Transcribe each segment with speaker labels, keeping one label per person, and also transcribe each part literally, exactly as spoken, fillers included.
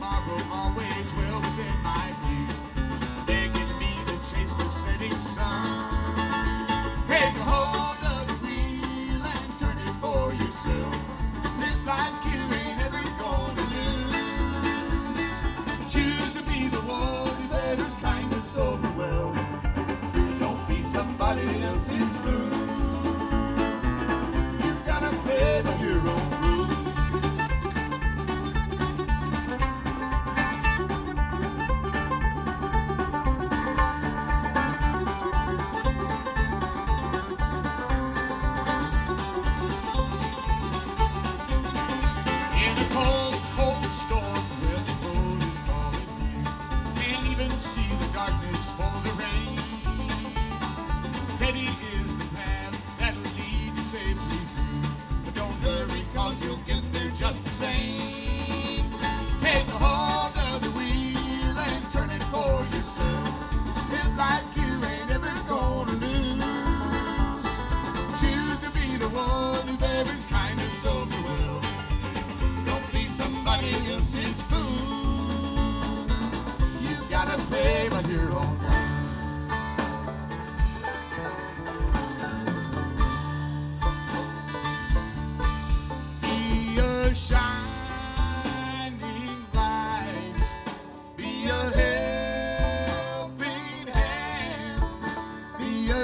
Speaker 1: tomorrow always well within my view, begging me to chase the setting sun. Take a hold of the wheel and turn it for yourself. Live like you ain't ever gonna lose. Choose to be the one that is kindness overwhelmed. Don't be somebody else's fool. You've gotta play by your own rules. In a cold, cold storm where the road is calling you, can't even see the darkness for the rain. Steady is the path that'll lead you safely through, but don't hurry, cause you'll get there just the same. Take a hold of the wheel and turn it for yourself. Live like you ain't ever gonna lose. Choose to be the one who favors kindness over well. Don't be somebody else's fool. You gotta play by your own rules. Be a shining light. Be a helping hand. Be a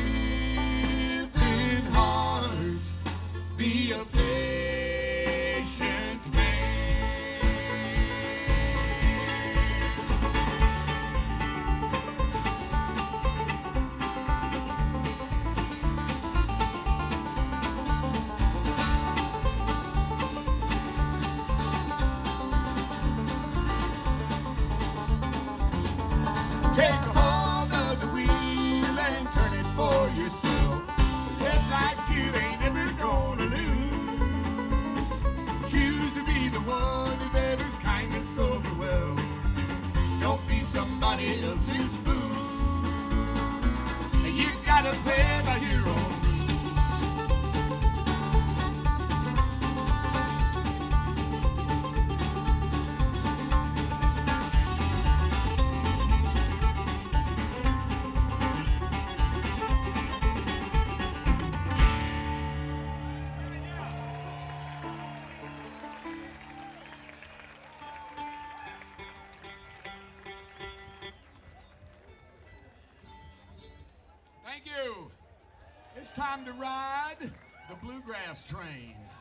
Speaker 1: giving heart. Be a patient man. Take a hold of the wheel and turn it for yourself. Live like you ain't ever gonna lose. Choose to be the one who favors kindness over well. Don't be somebody else's fool. You gotta play by your own rules. Thank you. It's time to ride the bluegrass train.